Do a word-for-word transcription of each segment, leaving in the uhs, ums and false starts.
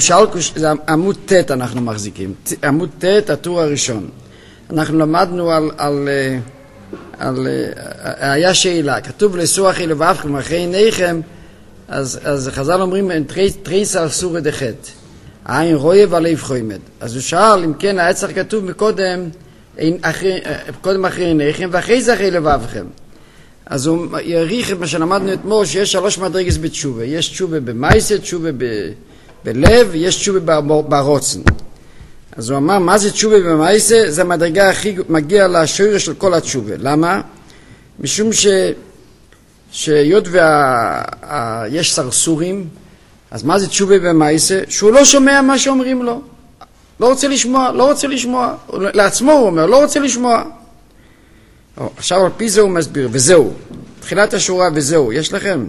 שלקוש, זה עמוד ת' אנחנו מחזיקים, עמוד ת' הטור הראשון. אנחנו למדנו על, על, על, על היה שאלה, כתוב לסוח אלוהיכם אחרי עיניכם, אז, אז חז"ל אומרים, תריס אסור דחת, העין רואה והלב חומד. אז הוא שאל, אם כן, היה צריך כתוב מקודם, אחרי, קודם אחרי עיניכם, ואחרי זה אחרי לבבכם. אז הוא יעריך את מה שלמדנו אתמול, שיש שלוש מדרגות בתשובה. יש תשובה במייסה, תשובה ב, בלב, ויש תשובה ברוצן. אז הוא אמר, מה זה תשובה במייסה? זה המדרגה הכי מגיע לשורש של כל התשובה. למה? משום ש... שיות ויש סרסורים, אז מה זה תשובה במייסה? שהוא לא שומע מה שאומרים לו. לא רוצה לשמוע, לא רוצה לשמוע. לעצמו הוא אומר, לא רוצה לשמוע. או, עכשיו על פי זה הוא מסביר, וזהו. תחילת השורה, וזהו. יש לכם?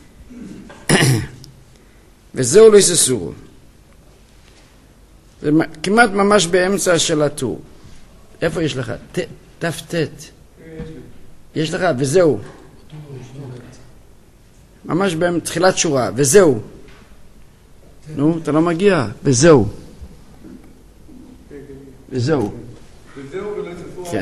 וזהו לא יססורו. זה כמעט ממש באמצע של הטור. איפה יש לך? תף תת. יש לך, וזהו. ממש בתחילת שורה, וזהו. נו, אתה לא מגיע, וזהו. וזהו. כן.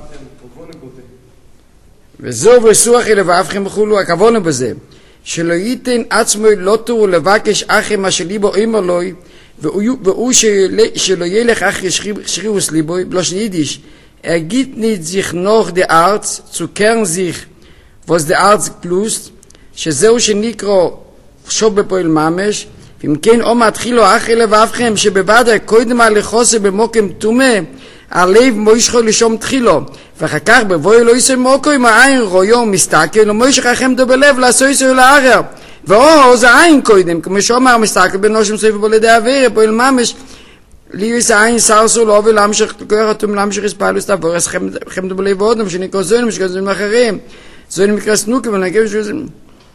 וזהו וסוח אלוהיכם וכולו, הכוונה בזה, שלא ייתן עצמו לא תורו לבקש אחרי מה שליבו אומר לו, והוא שלא ילך אחרי שרירוס ליבו, בלושן יידיש, אגיד ניט זיך נוח דה ארץ, צו קרן זיך, ווס דה ארץ גלוסט, שזהו שנקרא שוב בפועל ממש, ואם כן אומר התחילו אחרי לבבכם, שבוודאי קודם על לחוסה במוקם תומה, הלב מוישכו לשום תחילו, ואחר כך בבואי לא יסוי מוקו עם העין רויו מסתכל, ומוישך לכם דו בלב לעשו יסוי לאחר, ואו זה עין קודם, כמו שאומר מסתכל בנושם סויפה בו לידי אוויר, פועל ממש, לי יש העין סרסו לא ולהמשיך, כוח אתם להמשיך הספעלו סתבור, אז לכם דו בלב ועודם, שנקרא זוינים, שנקרא זוינים אחרים, זוינים מקרא סנוקי, ונקרא זוינים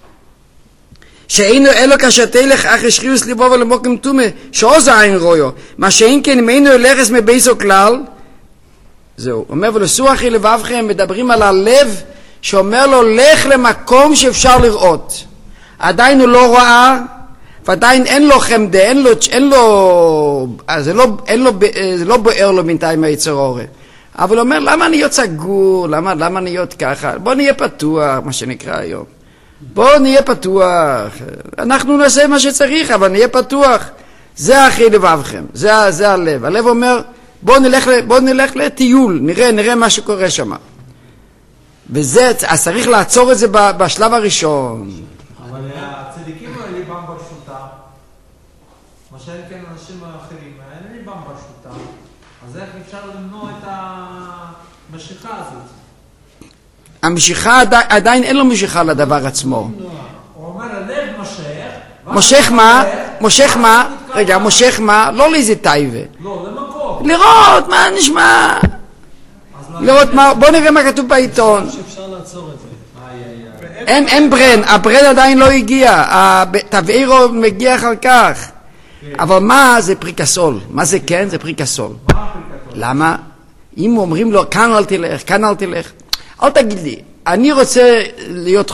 שאינו אלו כאשר תלך אחרי שרירוס ליבו ולמוקם תומה, שעוז העין רויו, מה שאין כן אם אינו ילכס מבייסו כלל, זהו, אומר ולסוח לבבכם, מדברים על הלב, שאומר לו לך למקום שאפשר לראות. עדיין הוא לא רואה, ועדיין אין לו חמדה, אין לו, אין לו, זה לא, אין לו, זה לא בוער לו בינתיים היצר אורה. אבל הוא אומר, למה נהיות סגור, למה, למה נהיות ככה? בוא נהיה פתוח, מה שנקרא היום. בוא נהיה פתוח, אנחנו נעשה מה שצריך, אבל נהיה פתוח. זה אחרי לבבכם, זה, זה הלב. הלב אומר, בוא נלך, בוא נלך לטיול, נראה, נראה מה שקורה שם. וזה, אז צריך לעצור את זה בשלב הראשון. אבל הצדיקים האלה ליבם ברשותה, מה שאין כן אנשים האחרים, אין ליבם ברשותה, אז איך אפשר למנוע את המשיכה הזאת? המשיכה עדיין אין לו משיכה לדבר עצמו. הוא אומר, הלב מושך. מושך מה? מושך מה? רגע, מושך מה? לא לאיזה טייבה. לא, למקום. לראות מה נשמע. לראות מה, בוא נראה מה כתוב בעיתון. שאפשר לעצור את זה. אין, אין ברן, הברן עדיין לא הגיע. תבעירו מגיע אחר כך. אבל מה זה פריקסול? מה זה כן? זה פריקסול. למה? אם אומרים לו, כאן אל תלך, כאן אל תלך. אל תגיד לי, אני רוצה להיות,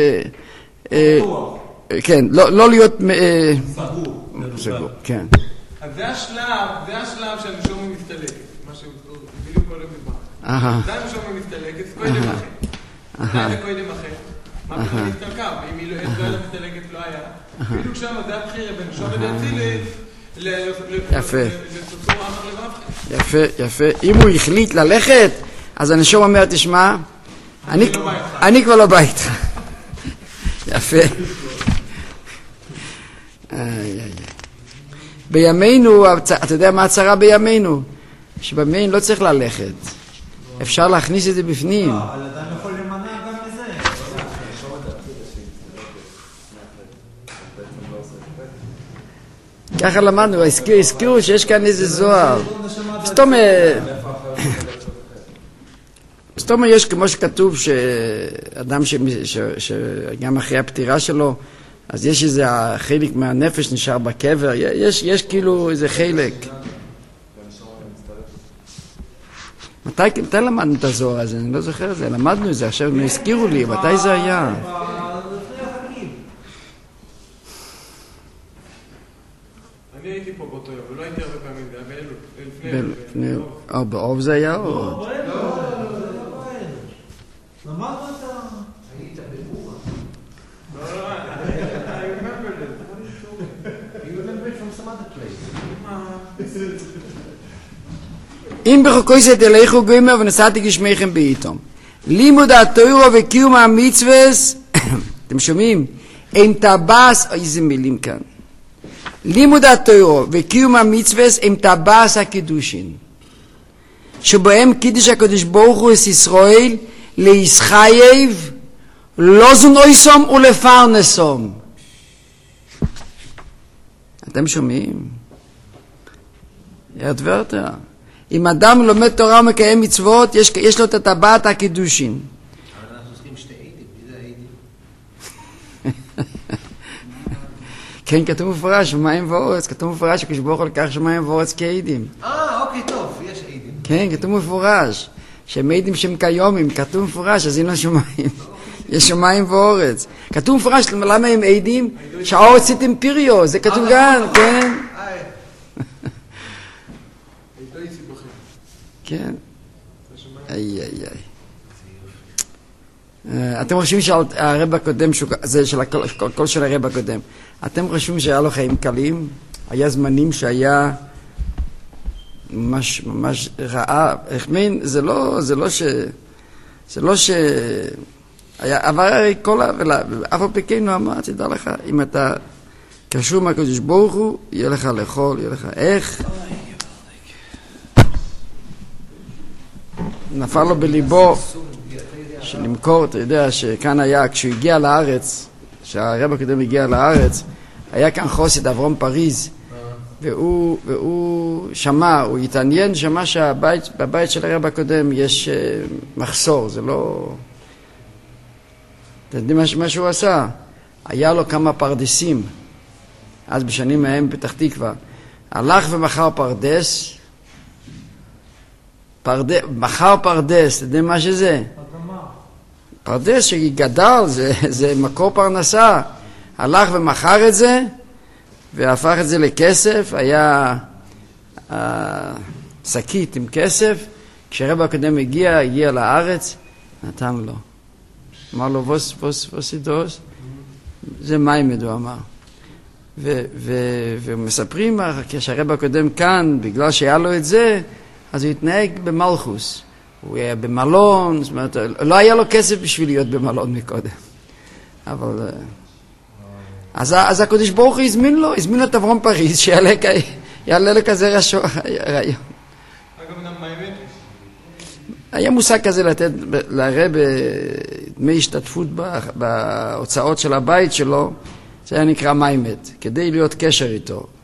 כן, לא להיות סגור. סגור, כן. אז זה השלב, זה השלב שהנשמה מתפלגת, מה שבדיוק קודם דבר. זה הנשמה מתפלגת, קודם אחר. זה קודם אחר. מה פתאום מתקלקה? ואם היא לא מתפלגת לא היה. בדיוק שם זה הבחירה בין נשמה דאצילה יפה. יפה, יפה. אם הוא החליט ללכת, אז הנשום אומר, תשמע, אני, אני כבר לא בא איתך. יפה. איי, איי. בימינו, אתה יודע מה הצרה בימינו? שבימינו לא צריך ללכת. אפשר להכניס את זה בפנים. אבל אדם יכול למנע גם לזה. ככה למדנו, הזכירו שיש כאן איזה זוהר. סתום... זאת אומרת, יש כמו שכתוב שאדם שגם אחרי הפטירה שלו, אז יש איזה חלק מהנפש נשאר בקבר, יש, יש כאילו איזה חלק. מתי, מתי למדנו את הזוהר הזה? אני לא זוכר את זה, למדנו את זה, עכשיו הם הזכירו לי, מתי זה היה? אני הייתי פה באותו יום, ולא הייתי הרבה פעמים, זה היה באלו, לפני אלו. או באוב זה היה או? לא, באלו, זה לא באלו. למדנו את ה... היית בבורה. לא, לא, I remember that. You remember it from some other place. אם בחוקוי זה תלכו גוימר ונסעתי גשמיכם בעיתום. לימוד התוירו וקיום המצווס, אתם שומעים? הם טבס, איזה מילים כאן. לימוד התוירו וקיום המצווס הם טבס הקידושין. שבהם קידש הקדוש ברוך הוא את ישראל לישחייב לא זונויסום ולפרנסום. אתם שומעים? ירד ורטה. אם אדם לומד תורה ומקיים מצוות, יש, יש לו את הטבעת הקידושין. אבל אנחנו צריכים שתי עדים, מי זה העדים? כן, כתוב מפורש, שמיים ואורץ, כתוב מפורש שקדוש ברוך הוא לקח שמיים ואורץ כעדים. אה, אוקיי, טוב, יש עדים. כן, כתוב מפורש, שהם עדים שהם קיומים, כתוב מפורש, אז הנה שמיים. יש שמיים ואורץ. כתוב מפורש, למה הם עדים? שהאורץ זה טמפיריו, זה כתוב גם, כן? כן. איי, איי, איי. אתם חושבים שהרב הקודם, זה של הכל של הרב הקודם, אתם חושבים שהיה לו חיים קלים? היה זמנים שהיה ממש, ממש רעה. החמין, זה לא, זה לא ש... זה לא ש... היה עבר הרי כל העבלה, ואף הפיקנו אמר, תדע לך, אם אתה קשור מהקדוש ברוך הוא, יהיה לך לאכול, יהיה לך איך. נפל לו בליבו שלמכור, אתה יודע שכאן היה, כשהוא הגיע לארץ, כשהרב הקודם הגיע לארץ, היה כאן חוסד אברהם פריז, והוא, והוא שמע, הוא התעניין, שמע שהבית, בבית של הרב הקודם יש מחסור, זה לא... אתה יודע מה שהוא עשה? היה לו כמה פרדסים, אז בשנים מהם פתח תקווה, הלך ומכר פרדס, פרדס, מחר פרדס, אתה יודע מה שזה? פרדס שגדל, זה, זה מקור פרנסה. הלך ומחר את זה, והפך את זה לכסף, היה שקית עם כסף. כשהרב הקודם הגיע, הגיע לארץ, נתן לו. אמר לו, ווס, ווס, ווס אידוס? זה מים, הוא אמר. ומספרים, כשהרב הקודם כאן, בגלל שהיה לו את זה, אז הוא התנהג במלכוס. הוא היה במלון, זאת אומרת, לא היה לו כסף בשביל להיות במלון מקודם. אבל... אז, אז הקדוש ברוך הוא הזמין לו, הזמין לו את אברהם פריז, שיעלה לכזה רעיון. היה מושג כזה לתת לרב דמי השתתפות בהוצאות של הבית שלו, זה היה נקרא מיימד, כדי להיות קשר איתו.